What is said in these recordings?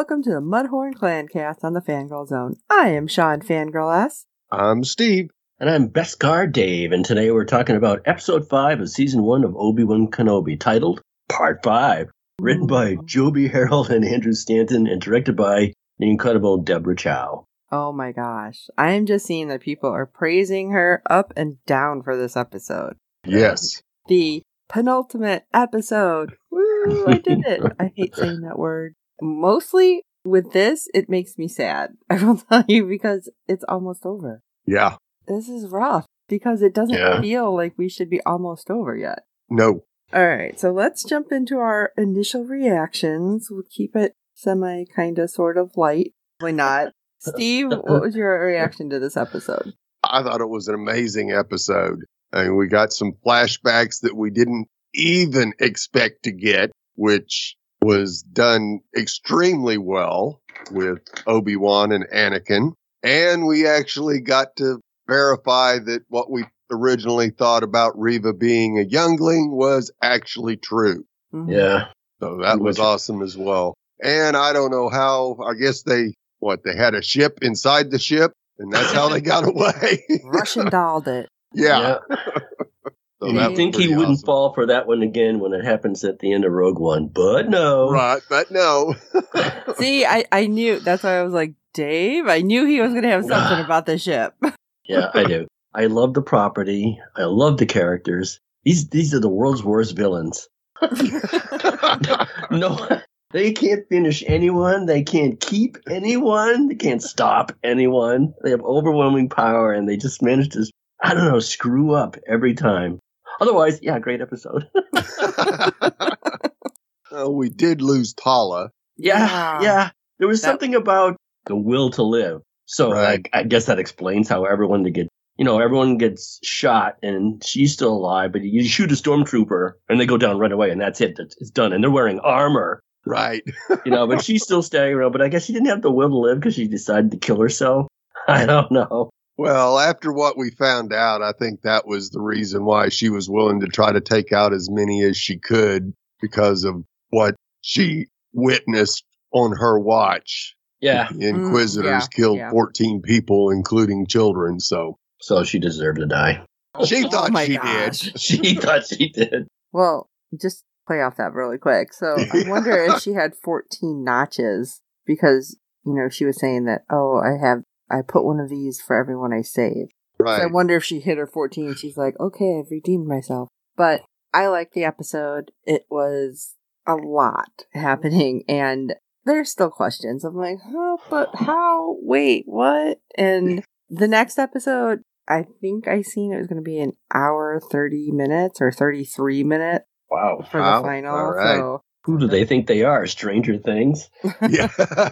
welcome to the Mudhorn Clancast on the Fangirl Zone. I am Sean Fangirl S. I'm Steve. And I'm Beskar Dave, and today we're talking about Episode 5 of Season 1 of Obi-Wan Kenobi, titled Part 5, written by Joby Harold and Andrew Stanton, and directed by the incredible Deborah Chow. Oh my gosh. I am just seeing that people are praising her up and down for this episode. Yes. The penultimate episode. Woo, I did it. I hate saying that word. Mostly with this, it makes me sad. I will tell you, because it's almost over. Yeah. This is rough because it doesn't feel like we should be almost over yet. No. All right, so let's jump into our initial reactions. We'll keep it semi, kind of, sort of light. Why not? Steve, what was your reaction to this episode? I thought it was an amazing episode. I mean, we got some flashbacks that we didn't even expect to get, which was done extremely well with Obi-Wan and Anakin. And we actually got to verify that what we originally thought about Reva being a youngling was actually true. Mm-hmm. Yeah. So that was awesome as well. And I don't know how, I guess they had a ship inside the ship, and that's how they got away. Russian dolled it. Yeah. So you'd think he wouldn't fall for that one again when it happens at the end of Rogue One, but no. Right, but no. See, I knew, that's why I was like, Dave, I knew he was going to have something about the ship. Yeah, I do. I love the property. I love the characters. These are the world's worst villains. No, they can't finish anyone. They can't keep anyone. They can't stop anyone. They have overwhelming power, and they just manage to, I don't know, screw up every time. Otherwise, yeah, great episode. We did lose Tala. Yeah. There was something about the will to live. So I guess that explains how everyone gets shot and she's still alive, but you shoot a stormtrooper and they go down right away and that's it. It's done. And they're wearing armor. Right. But she's still staying around. But I guess she didn't have the will to live because she decided to kill herself. I don't know. Well, after what we found out, I think that was the reason why she was willing to try to take out as many as she could because of what she witnessed on her watch. Yeah. The Inquisitors killed 14 people, including children, so she deserved to die. She thought she did. She thought she did. Well, just play off that really quick. So I wonder if she had 14 notches because, she was saying that, I put one of these for everyone I save. Right. So I wonder if she hit her 14. She's like, okay, I've redeemed myself. But I liked the episode. It was a lot happening, and there's still questions. I'm like, but how? Wait, what? And the next episode, I think I seen it was going to be an hour, 30 minutes or 33 minutes. Wow. For the final. All right. So, who do they think they are? Stranger Things? Yeah.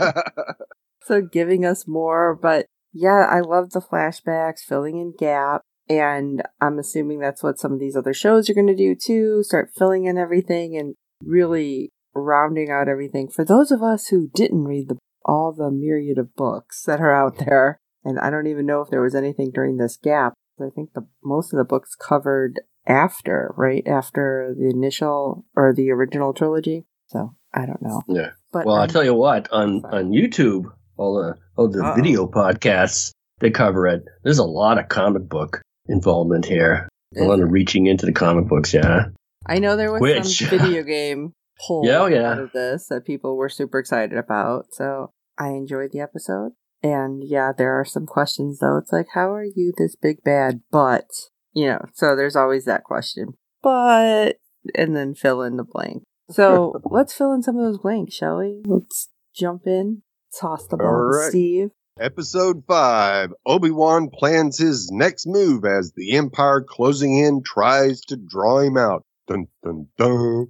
So giving us more, but yeah, I love the flashbacks, filling in gaps, and I'm assuming that's what some of these other shows are going to do too, start filling in everything and really rounding out everything. For those of us who didn't read all the myriad of books that are out there, and I don't even know if there was anything during this gap, I think most of the books covered after the initial or the original trilogy, so I don't know. Yeah. But I'll tell you what, on YouTube, all the video podcasts that cover it, there's a lot of comic book involvement here. A lot of reaching into the comic books, yeah. I know there was some video game pull out of this that people were super excited about, so I enjoyed the episode. And yeah, there are some questions though. It's like, how are you this big bad? But, so there's always that question. But, and then fill in the blank. So let's fill in some of those blanks, shall we? Let's jump in. Toss the ball to Steve. Episode 5. Obi-Wan plans his next move as the Empire closing in tries to draw him out. Dun, dun, dun.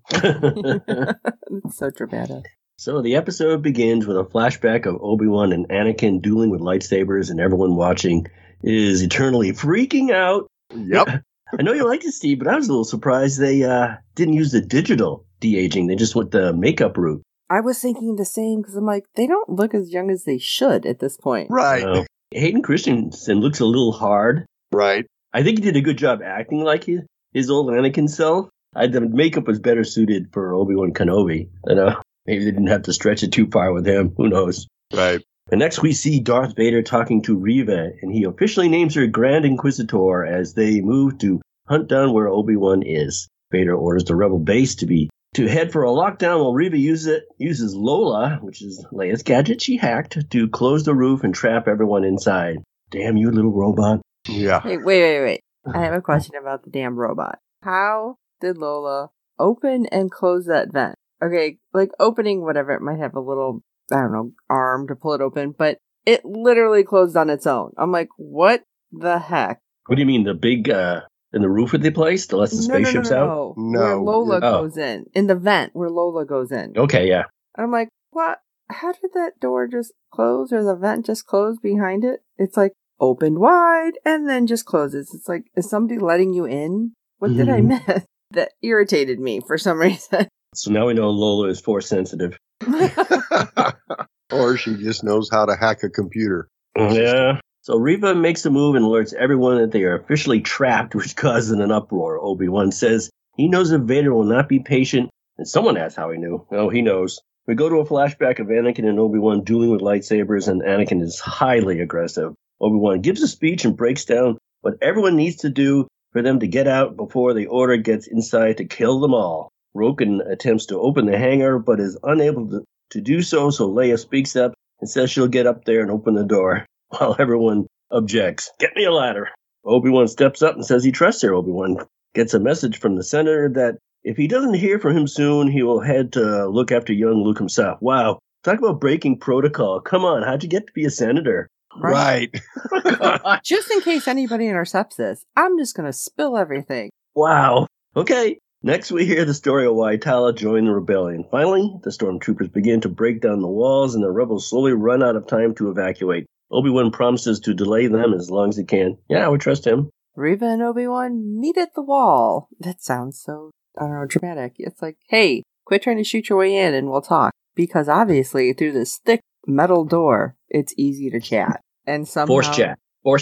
It's so dramatic. So the episode begins with a flashback of Obi-Wan and Anakin dueling with lightsabers, and everyone watching is eternally freaking out. Yep. I know you liked it, Steve, but I was a little surprised they didn't use the digital de-aging. They just went the makeup route. I was thinking the same because I'm like, they don't look as young as they should at this point. Right. Hayden Christensen looks a little hard. Right. I think he did a good job acting like his old Anakin self. The makeup was better suited for Obi-Wan Kenobi. Maybe they didn't have to stretch it too far with him. Who knows? Right. And next we see Darth Vader talking to Reva, and he officially names her Grand Inquisitor as they move to hunt down where Obi-Wan is. Vader orders the rebel base to head for a lockdown while Reva uses Lola, which is Leia's gadget she hacked, to close the roof and trap everyone inside. Damn you, little robot. Yeah. Hey, wait. I have a question about the damn robot. How did Lola open and close that vent? Okay, like opening whatever, it might have a little, I don't know, arm to pull it open, but it literally closed on its own. I'm like, what the heck? What do you mean, the big, in the roof that they placed to let the spaceships out? No. Where Lola goes in the vent where Lola goes in. Okay, yeah. And I'm like, what? How did that door just close or the vent just close behind it? It's like opened wide and then just closes. It's like, is somebody letting you in? What did I miss? That irritated me for some reason. So now we know Lola is force sensitive. Or she just knows how to hack a computer. Yeah. So Reva makes a move and alerts everyone that they are officially trapped, which causes an uproar. Obi-Wan says he knows that Vader will not be patient, and someone asks how he knew. Oh, he knows. We go to a flashback of Anakin and Obi-Wan dueling with lightsabers, and Anakin is highly aggressive. Obi-Wan gives a speech and breaks down what everyone needs to do for them to get out before the Order gets inside to kill them all. Roken attempts to open the hangar, but is unable to do so Leia speaks up and says she'll get up there and open the door, while everyone objects. Get me a ladder. Obi-Wan steps up and says he trusts her. Obi-Wan gets a message from the senator that if he doesn't hear from him soon, he will head to look after young Luke himself. Wow. Talk about breaking protocol. Come on, how'd you get to be a senator? Right. Just in case anybody intercepts this, I'm just going to spill everything. Wow. Okay. Next, we hear the story of why Tala joined the rebellion. Finally, the stormtroopers begin to break down the walls, and the rebels slowly run out of time to evacuate. Obi-Wan promises to delay them as long as he can. Yeah, I would trust him. Reva and Obi-Wan meet at the wall. That sounds so, I don't know, dramatic. It's like, hey, quit trying to shoot your way in and we'll talk. Because obviously, through this thick metal door, it's easy to chat. And somehow... Force chat.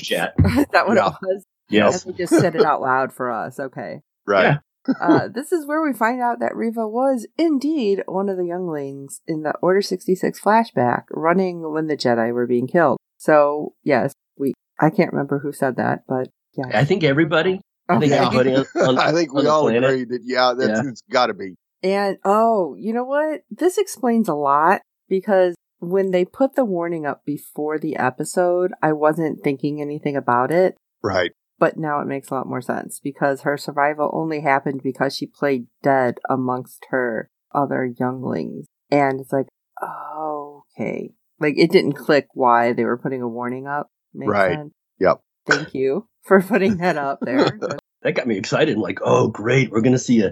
Is that what it was? Yes. And they just said it out loud for us. Okay. Right. Yeah. This is where we find out that Reva was indeed one of the younglings in the Order 66 flashback, running when the Jedi were being killed. So, yes, I can't remember who said that, but yeah. I think everybody. I think everybody on I think we all planet. agree that, it's got to be. And, you know what? This explains a lot, because when they put the warning up before the episode, I wasn't thinking anything about it. Right. But now it makes a lot more sense, because her survival only happened because she played dead amongst her other younglings. And it's like, oh, okay. Like, it didn't click why they were putting a warning up. Makes Right. sense. Yep. Thank you for putting that up there. That got me excited. I'm like, oh, great. We're going to see a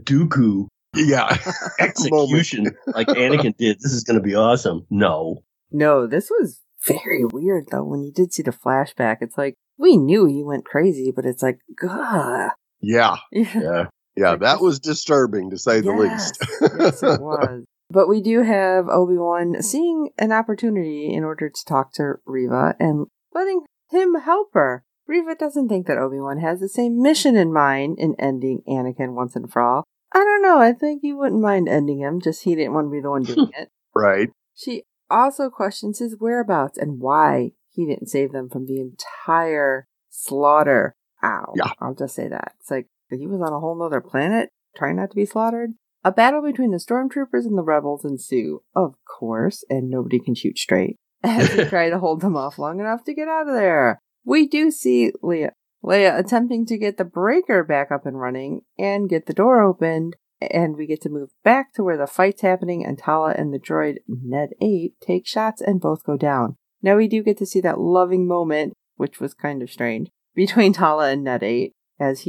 Dooku Yeah. execution like Anakin did. This is going to be awesome. No, this was very weird, though. When you did see the flashback, it's like, we knew he went crazy, but it's like, gah. Yeah. Yeah. Yeah, that was disturbing, to say the Yes. least. Yes, it was. But we do have Obi-Wan seeing an opportunity in order to talk to Reva and letting him help her. Reva doesn't think that Obi-Wan has the same mission in mind in ending Anakin once and for all. I don't know. I think he wouldn't mind ending him, just he didn't want to be the one doing it. Right. She also questions his whereabouts and why he didn't save them from the entire slaughter. Ow. Yeah. I'll just say that. It's like he was on a whole nother planet trying not to be slaughtered. A battle between the stormtroopers and the rebels ensue, of course, and nobody can shoot straight, as they try to hold them off long enough to get out of there. We do see Leia attempting to get the breaker back up and running and get the door opened, and we get to move back to where the fight's happening, and Tala and the droid Ned 8 take shots and both go down. Now we do get to see that loving moment, which was kind of strange, between Tala and Ned 8, as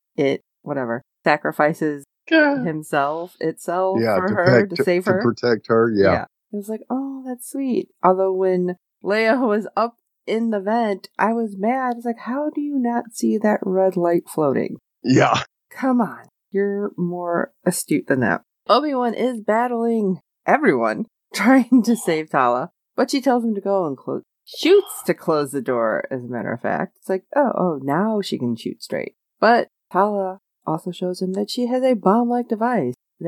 sacrifices itself for her, to save her. To protect her, yeah. It was like, oh, that's sweet. Although when Leia was up in the vent, I was mad. It's like, how do you not see that red light floating? Yeah. Come on. You're more astute than that. Obi-Wan is battling everyone, trying to save Tala, but she tells him to go and shoots to close the door, as a matter of fact. It's like, oh, now she can shoot straight. But Tala also shows him that she has a bomb-like device that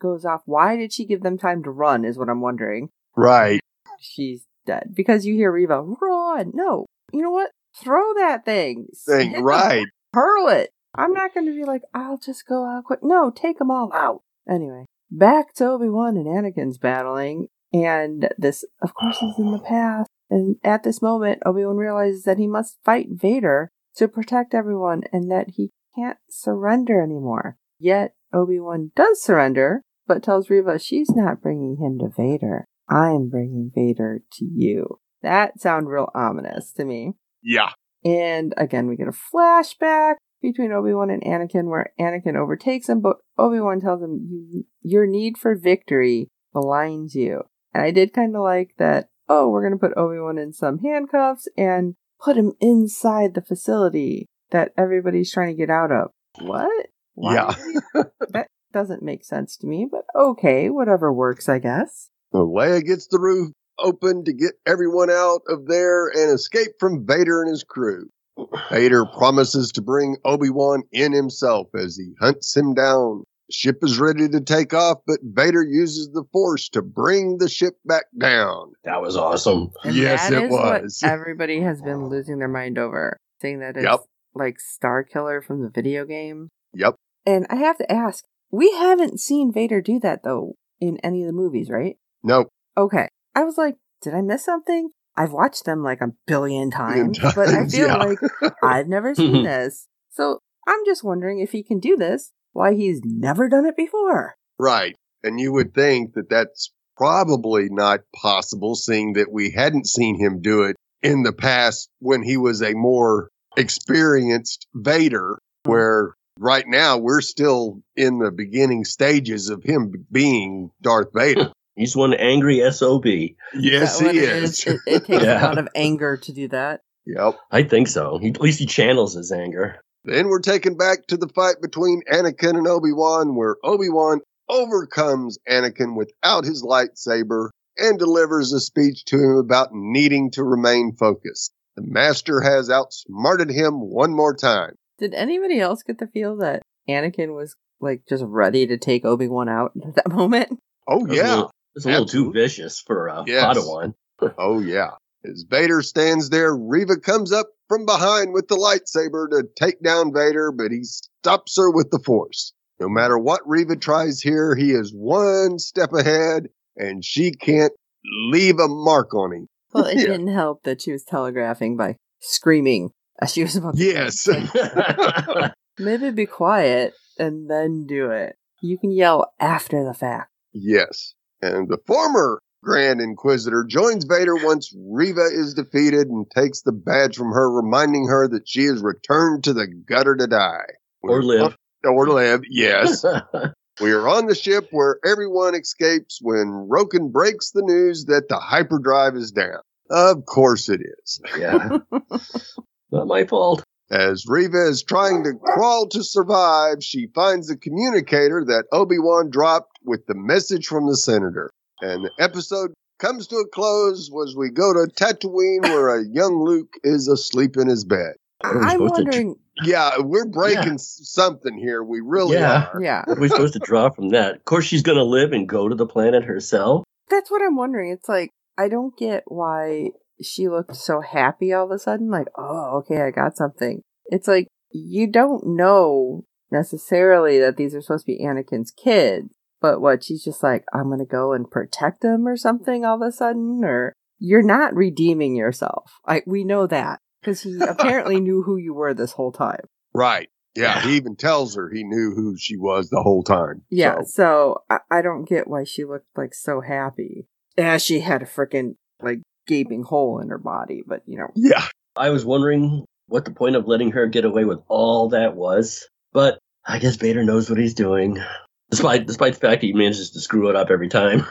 goes off. Why did she give them time to run is what I'm wondering. Right. She's dead. Because you hear Reva, run! No. You know what? Throw that thing. Right. Hurl it. I'm not going to be like, I'll just go out quick. No, take them all out. Anyway, back to Obi-Wan and Anakin's battling. And this, of course, is in the past. And at this moment, Obi-Wan realizes that he must fight Vader to protect everyone and that he can't surrender anymore. Yet, Obi-Wan does surrender, but tells Reva she's not bringing him to Vader. I'm bringing Vader to you. That sounds real ominous to me. Yeah. And again, we get a flashback between Obi-Wan and Anakin where Anakin overtakes him, but Obi-Wan tells him, your need for victory blinds you. And I did kind of like that, we're going to put Obi-Wan in some handcuffs and put him inside the facility that everybody's trying to get out of. What? Why? Yeah. That doesn't make sense to me, but okay, whatever works, I guess. Leia gets the roof open to get everyone out of there and escape from Vader and his crew. Vader promises to bring Obi-Wan in himself as he hunts him down. The ship is ready to take off, but Vader uses the Force to bring the ship back down. That was awesome. And yes, that it is was. What everybody has been losing their mind over, saying that it's like Star Killer from the video game. Yep. And I have to ask, we haven't seen Vader do that, though, in any of the movies, right? Nope. Okay. I was like, did I miss something? I've watched them like a billion times, but I feel like I've never seen this. So I'm just wondering if he can do this, why he's never done it before. Right. And you would think that that's probably not possible, seeing that we hadn't seen him do it in the past when he was a more experienced Vader, where right now we're still in the beginning stages of him being Darth Vader. He's one angry SOB. Yes, he is. It takes a lot of anger to do that. Yep. I think so. At least he channels his anger. Then we're taken back to the fight between Anakin and Obi-Wan, where Obi-Wan overcomes Anakin without his lightsaber and delivers a speech to him about needing to remain focused. The Master has outsmarted him one more time. Did anybody else get the feel that Anakin was like just ready to take Obi-Wan out at that moment? Oh, yeah. It's a little too vicious for a Padawan. Oh, yeah. As Vader stands there, Reva comes up from behind with the lightsaber to take down Vader, but he stops her with the Force. No matter what Reva tries here, he is one step ahead, and she can't leave a mark on him. Well, it didn't help that she was telegraphing by screaming as she was about to. Yes. Maybe be quiet and then do it. You can yell after the fact. Yes. And the former Grand Inquisitor joins Vader once Reva is defeated and takes the badge from her, reminding her that she is returned to the gutter to die. Or live. Or live, yes. We are on the ship where everyone escapes when Roken breaks the news that the hyperdrive is down. Of course it is. Yeah. Not my fault. As Reva is trying to crawl to survive, she finds the communicator that Obi-Wan dropped with the message from the Senator. And the episode comes to a close as we go to Tatooine where a young Luke is asleep in his bed. I'm wondering... Yeah, we're breaking something here. We really are. Yeah. What are we supposed to draw from that? Of course, she's going to live and go to the planet herself. That's what I'm wondering. It's like, I don't get why she looked so happy all of a sudden. Like, oh, okay, I got something. It's like, you don't know necessarily that these are supposed to be Anakin's kids. But what, she's just like, I'm going to go and protect them or something all of a sudden? Or you're not redeeming yourself. We know that. Because he apparently knew who you were this whole time. Right. Yeah, he even tells her he knew who she was the whole time. Yeah, so I don't get why she looked like so happy. Yeah, she had a freaking like gaping hole in her body, but you know. Yeah. I was wondering what the point of letting her get away with all that was, but I guess Vader knows what he's doing. Despite the fact he manages to screw it up every time.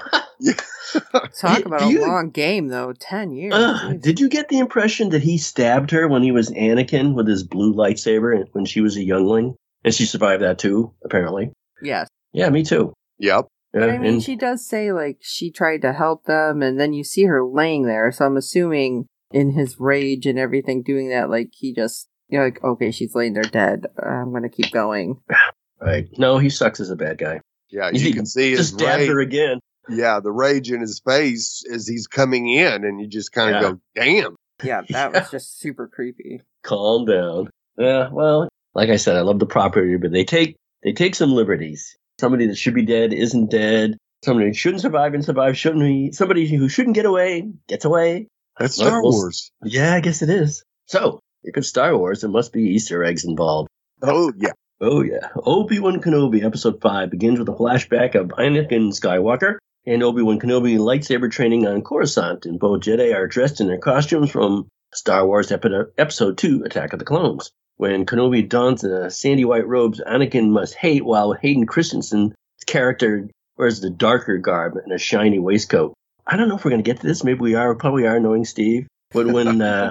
Talk about a long game, though. 10 years. Did you get the impression that he stabbed her when he was Anakin with his blue lightsaber when she was a youngling? And she survived that too, apparently. Yes. Yeah, me too. Yep. But I mean, she does say, like, she tried to help them, and then you see her laying there, so I'm assuming in his rage and everything doing that, like, he just, like, okay, she's laying there dead. I'm going to keep going. Right. No, he sucks as a bad guy. Yeah, you can see his just stabbed her again. Yeah, the rage in his face as he's coming in, and you just kind of go, damn. Yeah, that was just super creepy. Calm down. Yeah, well, like I said, I love the property, but they take some liberties. Somebody that should be dead isn't dead. Somebody who shouldn't survive and survive shouldn't be. Somebody who shouldn't get away gets away. That's Star Wars. Yeah, I guess it is. So, if it's Star Wars, there must be Easter eggs involved. Oh, yeah. Oh, yeah. Obi-Wan Kenobi, Episode 5, begins with a flashback of Anakin Skywalker and Obi-Wan Kenobi lightsaber training on Coruscant, and both Jedi are dressed in their costumes from Star Wars Episode 2, Attack of the Clones. When Kenobi dons the sandy white robes Anakin must hate, while Hayden Christensen's character wears the darker garb and a shiny waistcoat. I don't know if we're going to get to this. Maybe we are. We probably are, knowing Steve. But when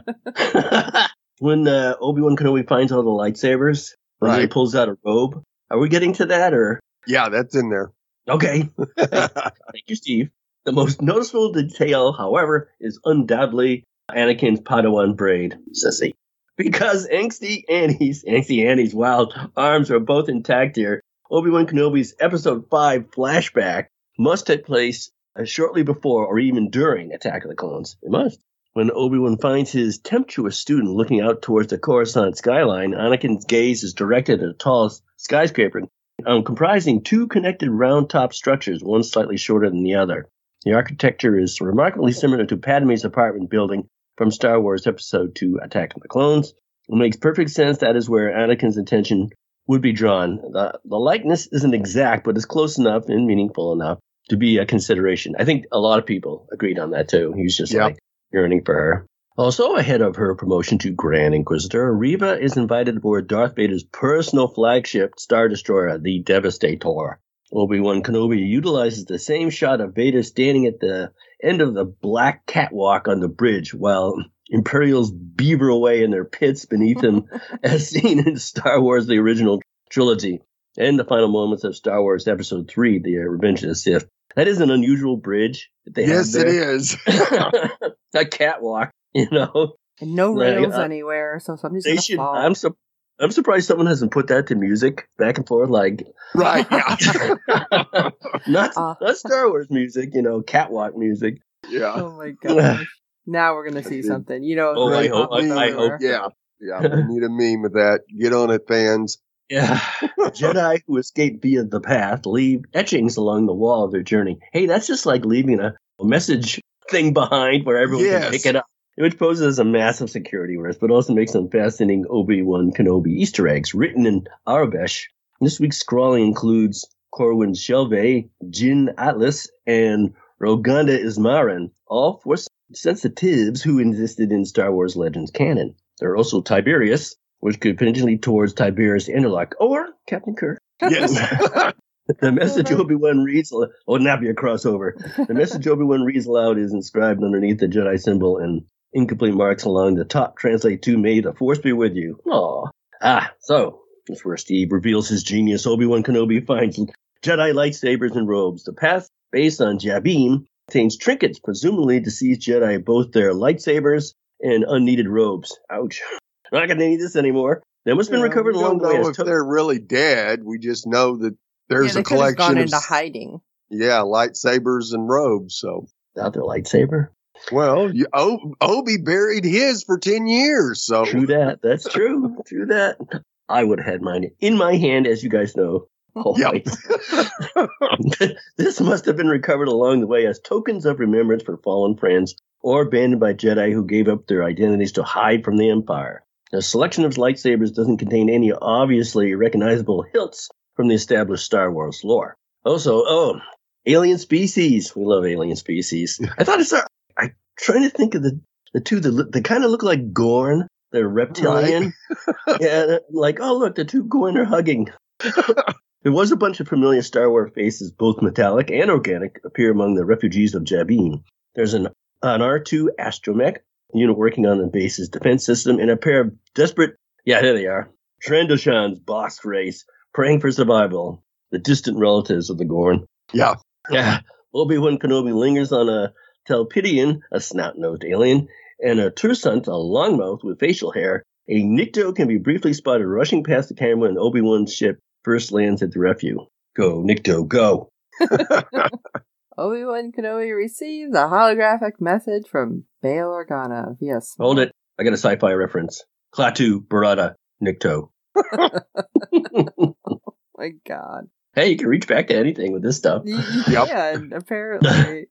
Obi-Wan Kenobi finds all the lightsabers, when he pulls out a robe, are we getting to that? Or yeah, that's in there. Okay. Thank you, Steve. The most noticeable detail, however, is undoubtedly Anakin's Padawan braid, sissy. Because Angsty Annie's wild arms are both intact here, Obi-Wan Kenobi's Episode 5 flashback must take place shortly before or even during Attack of the Clones. It must. When Obi-Wan finds his tempestuous student looking out towards the Coruscant skyline, Anakin's gaze is directed at a tall skyscraper comprising two connected round-top structures, one slightly shorter than the other. The architecture is remarkably similar to Padme's apartment building from Star Wars Episode 2, Attack of the Clones. It makes perfect sense that is where Anakin's attention would be drawn. The likeness isn't exact, but it's close enough and meaningful enough to be a consideration. I think a lot of people agreed on that, too. He was just yearning for her. Also, ahead of her promotion to Grand Inquisitor, Reva is invited aboard Darth Vader's personal flagship Star Destroyer, the Devastator. Obi-Wan Kenobi utilizes the same shot of Vader standing at the end of the black catwalk on the bridge while Imperials beaver away in their pits beneath him, as seen in Star Wars, the original trilogy, and the final moments of Star Wars Episode 3, The Revenge of the Sith. That is an unusual bridge that they have there. Yes, it is. A catwalk, you know. And no rails anywhere, so somebody's going to fall. I'm surprised someone hasn't put that to music back and forth, like right, yeah. not Star Wars music, you know, catwalk music. Yeah. Oh my gosh! Now we're gonna see something, you know. Oh, I hope. Yeah. We need a meme of that. Get on it, fans. Yeah. Jedi who escape via the path leave etchings along the wall of their journey. Hey, that's just like leaving a message thing behind where everyone can pick it up. Which poses a massive security risk, but also makes some fascinating Obi-Wan Kenobi Easter eggs written in Arabesh. This week's scrawling includes Corwin Shelvey, Jin Atlas, and Roganda Ismarin, all Force sensitives who existed in Star Wars Legends canon. There are also Tiberius, which could potentially lead towards Tiberius Interlock, or Captain Kirk. Yes. The message Obi-Wan reads, would not be a crossover. The message Obi-Wan reads aloud is inscribed underneath the Jedi symbol, and incomplete marks along the top translate to "May the Force be with you." Aww. So that's where Steve reveals his genius. Obi-Wan Kenobi finds Jedi lightsabers and robes. The path, based on Jabim, contains trinkets, presumably deceased Jedi, both their lightsabers and unneeded robes. Ouch. I'm not going to need this anymore. They must have been recovered along the way. We don't know if they're really dead. We just know that there's a collection gone into hiding. Yeah, lightsabers and robes. So without their lightsaber. Well, Obi buried his for 10 years. So true that. That's true. True that. I would have had mine in my hand, as you guys know. Yep. This must have been recovered along the way as tokens of remembrance for fallen friends or abandoned by Jedi who gave up their identities to hide from the Empire. The selection of lightsabers doesn't contain any obviously recognizable hilts from the established Star Wars lore. Also, alien species. We love alien species. I thought I'm trying to think of the two that kind of look like Gorn. They're reptilian. Right. Yeah, like, oh, look, the two Gorn are hugging. There was a bunch of familiar Star Wars faces, both metallic and organic, appear among the refugees of Jabin. There's an R2 astromech unit working on the base's defense system, and a pair of desperate, there they are, Trandoshan's boss race, praying for survival, the distant relatives of the Gorn. Yeah. Obi-Wan Kenobi lingers on a Telpidian, a snot-nosed alien, and a Tursant, a longmouth with facial hair. A Nikto can be briefly spotted rushing past the camera when Obi-Wan's ship first lands at the refuge. Go, Nikto, go. Obi-Wan Kenobi receives a holographic message from Bail Organa via small... Hold it. I got a sci-fi reference. Klaatu, Barada, Nikto. Oh my God. Hey, you can reach back to anything with this stuff. You can, apparently.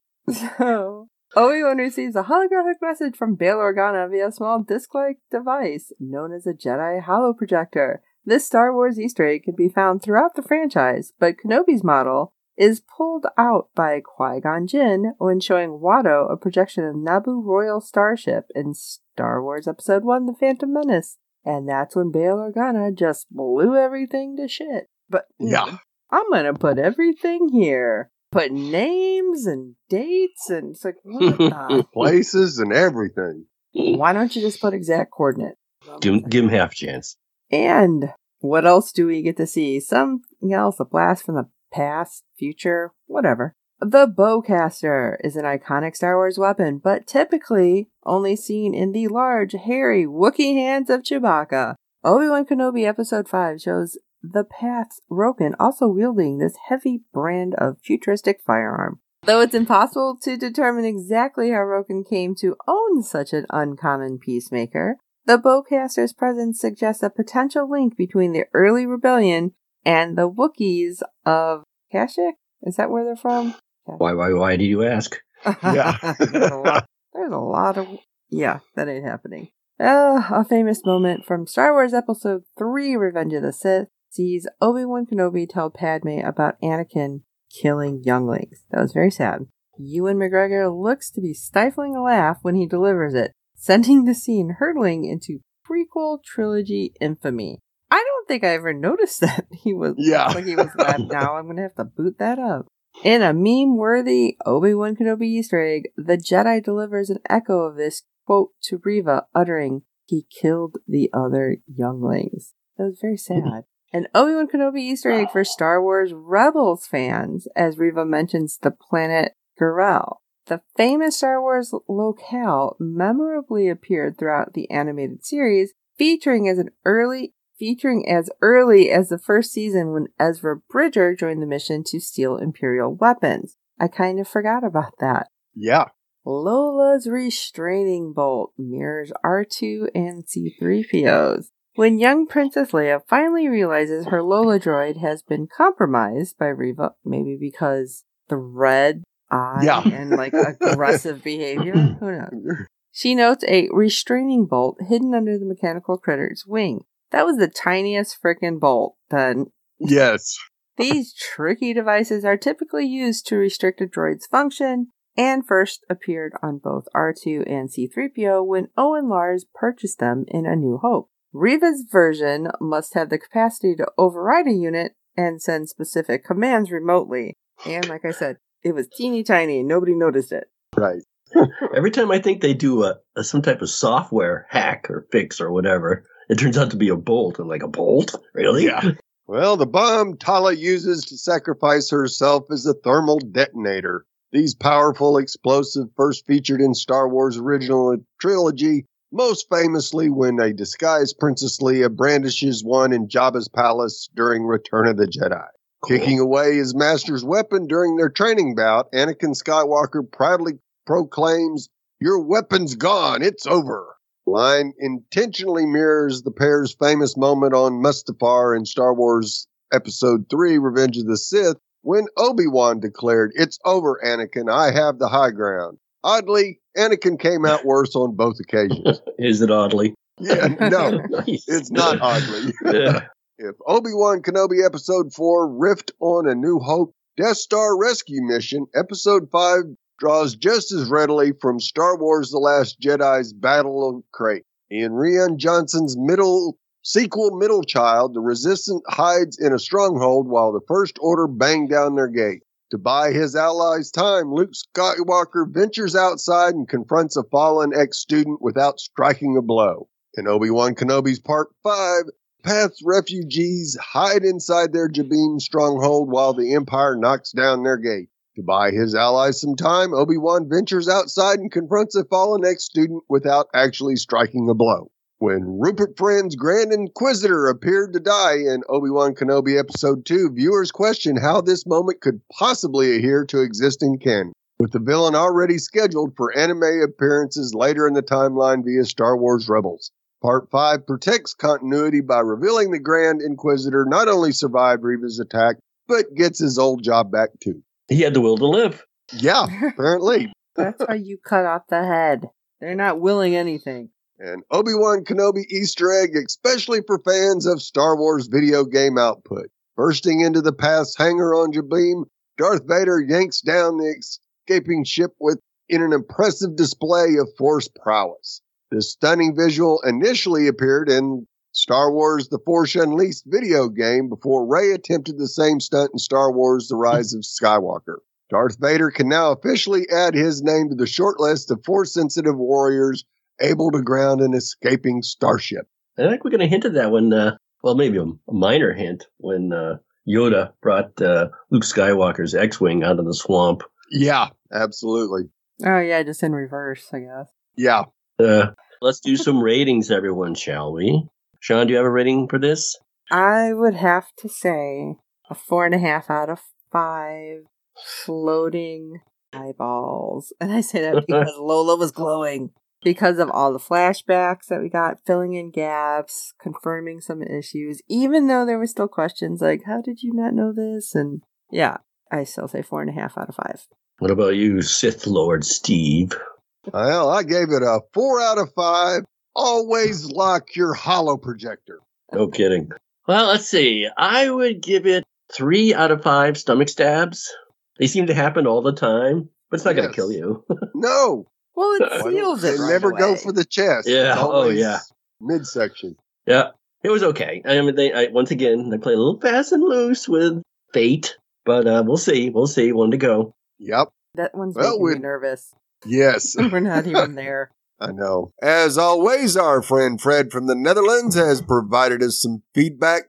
So, Obi-Wan receives a holographic message from Bail Organa via a small disc-like device known as a Jedi holoprojector. This Star Wars Easter egg can be found throughout the franchise, but Kenobi's model is pulled out by Qui-Gon Jinn when showing Watto a projection of Naboo Royal Starship in Star Wars Episode 1, The Phantom Menace. And that's when Bail Organa just blew everything to shit. But, Yeah. I'm gonna put everything here. Put names and dates and it's like, what the? Places and everything. Why don't you just put exact coordinate? Give him half chance. And what else do we get to see? Something else, a blast from the past, future, whatever. The bowcaster is an iconic Star Wars weapon, but typically only seen in the large, hairy Wookiee hands of Chewbacca. Obi-Wan Kenobi Episode 5 shows the Path's Roken also wielding this heavy brand of futuristic firearm. Though it's impossible to determine exactly how Roken came to own such an uncommon peacemaker, the bowcaster's presence suggests a potential link between the early rebellion and the Wookiees of Kashyyyk? Is that where they're from? Why did you ask? Yeah. There's a lot of... Yeah, that ain't happening. A famous moment from Star Wars Episode 3, Revenge of the Sith, sees Obi-Wan Kenobi tell Padme about Anakin killing younglings. That was very sad. Ewan McGregor looks to be stifling a laugh when he delivers it, sending the scene hurtling into prequel trilogy infamy. I don't think I ever noticed that he was like he was laughing. Now I'm going to have to boot that up. In a meme-worthy Obi-Wan Kenobi Easter egg, the Jedi delivers an echo of this quote to Reva, uttering, "He killed the other younglings." That was very sad. An Obi-Wan Kenobi Easter egg for Star Wars Rebels fans, as Reva mentions the planet Gurel. The famous Star Wars locale memorably appeared throughout the animated series, featuring as early as the first season when Ezra Bridger joined the mission to steal Imperial weapons. I kind of forgot about that. Yeah. Lola's restraining bolt mirrors R2 and C-3PO's. When young Princess Leia finally realizes her Lola droid has been compromised by Reva, maybe because the red eye and aggressive behavior, who knows? She notes a restraining bolt hidden under the mechanical critter's wing. That was the tiniest frickin' bolt, then. Yes. These tricky devices are typically used to restrict a droid's function, and first appeared on both R2 and C-3PO when Owen Lars purchased them in A New Hope. Reva's version must have the capacity to override a unit and send specific commands remotely. And like I said, it was teeny tiny and nobody noticed it. Right. Every time I think they do some type of software hack or fix or whatever, it turns out to be a bolt. I'm like, a bolt? Really? Yeah. Well, the bomb Tala uses to sacrifice herself is a thermal detonator. These powerful explosives first featured in Star Wars original trilogy, most famously when a disguised Princess Leia brandishes one in Jabba's palace during Return of the Jedi. Cool. Kicking away his master's weapon during their training bout, Anakin Skywalker proudly proclaims, "Your weapon's gone, it's over." Line intentionally mirrors the pair's famous moment on Mustafar in Star Wars Episode 3, Revenge of the Sith, when Obi-Wan declared, "It's over, Anakin, I have the high ground." Oddly, Anakin came out worse on both occasions. Is it oddly? Yeah, no, nice. It's not oddly. Yeah. If Obi-Wan Kenobi Episode 4, Rift on A New Hope, Death Star Rescue Mission, Episode 5 draws just as readily from Star Wars The Last Jedi's Battle of Crait. In Rian Johnson's sequel Middle Child, the Resistance hides in a stronghold while the First Order bang down their gate. To buy his allies time, Luke Skywalker ventures outside and confronts a fallen ex-student without striking a blow. In Obi-Wan Kenobi's Part 5, Path's refugees hide inside their Jabin stronghold while the Empire knocks down their gate. To buy his allies some time, Obi-Wan ventures outside and confronts a fallen ex-student without actually striking a blow. When Rupert Friend's Grand Inquisitor appeared to die in Obi-Wan Kenobi Episode 2, viewers questioned how this moment could possibly adhere to existing canon, with the villain already scheduled for anime appearances later in the timeline via Star Wars Rebels. Part 5 protects continuity by revealing the Grand Inquisitor not only survived Reva's attack, but gets his old job back too. He had the will to live. Yeah, apparently. That's why you cut off the head. They're not willing anything. An Obi-Wan Kenobi Easter egg, especially for fans of Star Wars video game output. Bursting into the past hangar on Jabeam, Darth Vader yanks down the escaping ship in an impressive display of Force prowess. This stunning visual initially appeared in Star Wars The Force Unleashed video game before Rey attempted the same stunt in Star Wars The Rise of Skywalker. Darth Vader can now officially add his name to the short list of Force-sensitive warriors able to ground an escaping starship. I think we're going to hint at that when, maybe a minor hint, when Yoda brought Luke Skywalker's X-Wing out of the swamp. Yeah, absolutely. Oh, yeah, just in reverse, I guess. Yeah. Let's do some ratings, everyone, shall we? Sean, do you have a rating for this? I would have to say a 4.5 out of 5 floating eyeballs. And I say that because Lola was glowing. Because of all the flashbacks that we got, filling in gaps, confirming some issues, even though there were still questions like, how did you not know this? And yeah, I still say 4.5 out of 5. What about you, Sith Lord Steve? Well, I gave it a 4 out of 5. Always lock your holo projector. No kidding. Well, let's see. I would give it 3 out of 5 stomach stabs. They seem to happen all the time, but it's not going to kill you. No. Well, it seals it. They right never away. go for the chest. Yeah. It's always Yeah. midsection. Yeah. It was okay. I mean, once again, they play a little fast and loose with fate, but we'll see. We'll see. One to go. Yep. That one's making me nervous. Yes. We're not even there. I know. As always, our friend Fred from the Netherlands has provided us some feedback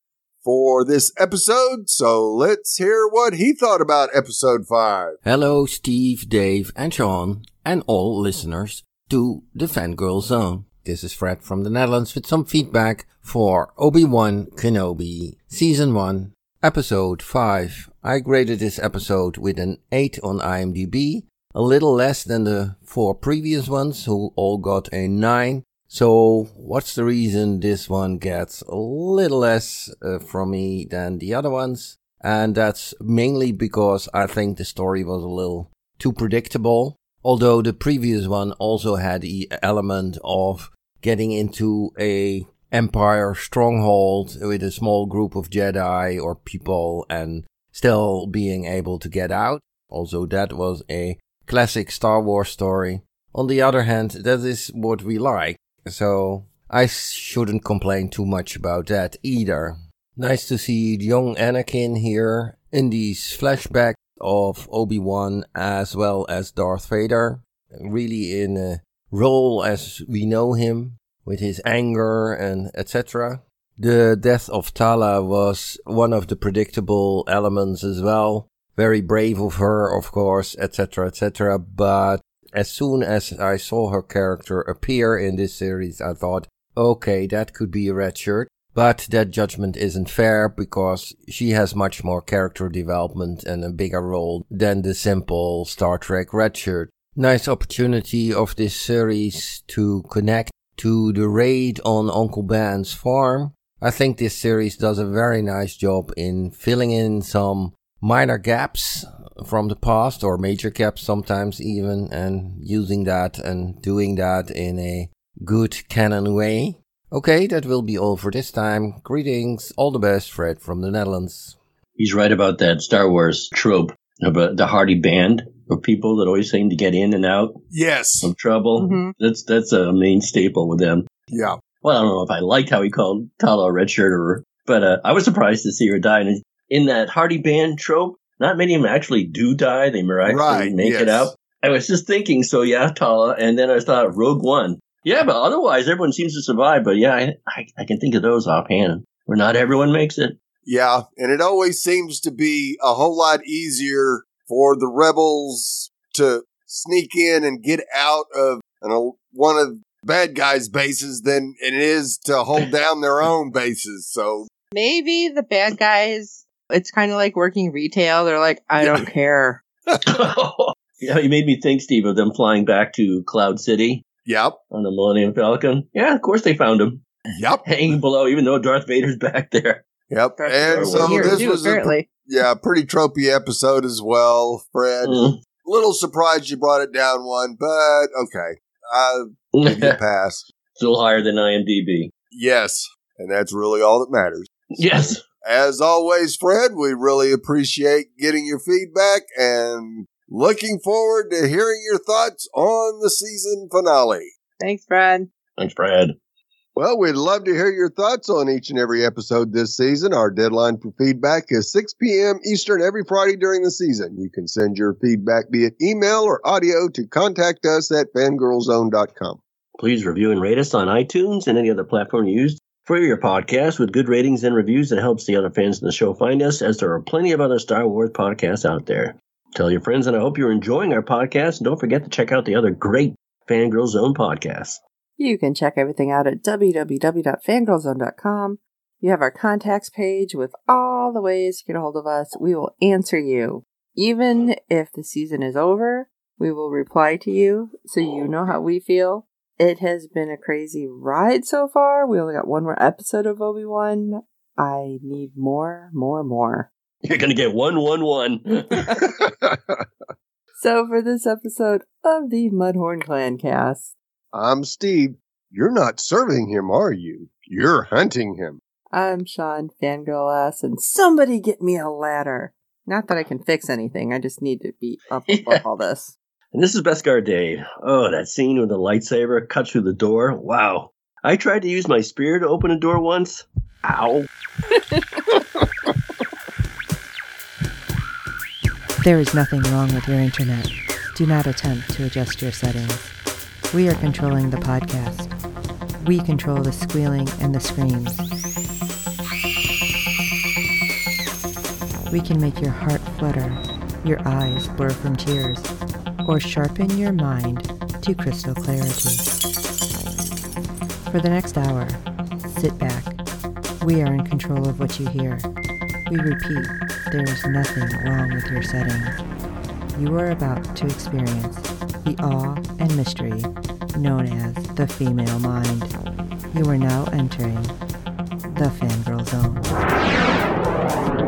for this episode, so let's hear what he thought about episode 5. Hello, Steve, Dave, and Sean, and all listeners to the Fangirl Zone. This is Fred from the Netherlands with some feedback for Obi-Wan Kenobi Season 1, Episode 5. I graded this episode with an 8 on IMDb, a little less than the 4 previous ones who all got a 9. So, what's the reason this one gets a little less from me than the other ones? And that's mainly because I think the story was a little too predictable. Although the previous one also had the element of getting into a Empire stronghold with a small group of Jedi or people and still being able to get out. Also, that was a classic Star Wars story. On the other hand, that is what we like. So, I shouldn't complain too much about that either. Nice to see young Anakin here in these flashbacks of Obi-Wan as well as Darth Vader. Really in a role as we know him, with his anger and etc. The death of Tala was one of the predictable elements as well. Very brave of her, of course, etc., etc. But as soon as I saw her character appear in this series, I thought, okay, that could be a red shirt. But that judgment isn't fair because she has much more character development and a bigger role than the simple Star Trek red shirt. Nice opportunity of this series to connect to the raid on Uncle Ben's farm. I think this series does a very nice job in filling in some minor gaps from the past, or major gaps sometimes even, and using that and doing that in a good canon way. Okay, that will be all for this time. Greetings, all the best, Fred from the Netherlands. He's right about that Star Wars trope of the hardy band of people that always seem to get in and out Yes. of trouble. Mm-hmm. That's a main staple with them. Yeah. Well, I don't know if I liked how he called Tala a redshirt, but I was surprised to see her die. And in that hardy band trope, not many of them actually do die. They miraculously make it out. I was just thinking, so yeah, Tala, and then I thought Rogue One. Yeah, but otherwise everyone seems to survive. But yeah, I can think of those offhand, where not everyone makes it. Yeah, and it always seems to be a whole lot easier for the rebels to sneak in and get out of one of bad guys' bases than it is to hold down their own bases. So maybe the bad guys, it's kind of like working retail. They're like, I don't care. Yeah, you made me think, Steve, of them flying back to Cloud City. Yep. On the Millennium Falcon. Yeah, of course they found him. Yep. Hanging below, even though Darth Vader's back there. Yep. And so this was a pretty tropey episode as well, Fred. Little surprised you brought it down one, but okay. I'll give you a pass. Still higher than IMDb. Yes. And that's really all that matters. Yes. As always, Fred, we really appreciate getting your feedback and looking forward to hearing your thoughts on the season finale. Thanks, Fred. Thanks, Fred. Well, we'd love to hear your thoughts on each and every episode this season. Our deadline for feedback is 6 p.m. Eastern every Friday during the season. You can send your feedback via email or audio to contact us at fangirlzone.com. Please review and rate us on iTunes and any other platform you use for your podcast with good ratings and reviews. That helps the other fans of the show find us, as there are plenty of other Star Wars podcasts out there. Tell your friends, and I hope you're enjoying our podcast. And don't forget to check out the other great Fangirl Zone podcasts. You can check everything out at www.fangirlzone.com. You have our contacts page with all the ways to get a hold of us. We will answer you. Even if the season is over, we will reply to you so you know how we feel. It has been a crazy ride so far. We only got one more episode of Obi-Wan. I need more. You're going to get 111. So for this episode of the Mudhorn Clan cast, I'm Steve. You're not serving him, are you? You're hunting him. I'm Sean, fangirl ass, and somebody get me a ladder. Not that I can fix anything, I just need to be up above all this. And this is Beskar Dave. Oh, that scene with the lightsaber cut through the door. Wow. I tried to use my spear to open a door once. Ow. There is nothing wrong with your internet. Do not attempt to adjust your settings. We are controlling the podcast. We control the squealing and the screams. We can make your heart flutter, your eyes blur from tears, or sharpen your mind to crystal clarity. For the next hour, sit back. We are in control of what you hear. We repeat, there is nothing wrong with your settings. You are about to experience the awe and mystery known as the female mind. You are now entering the Fangirl Zone.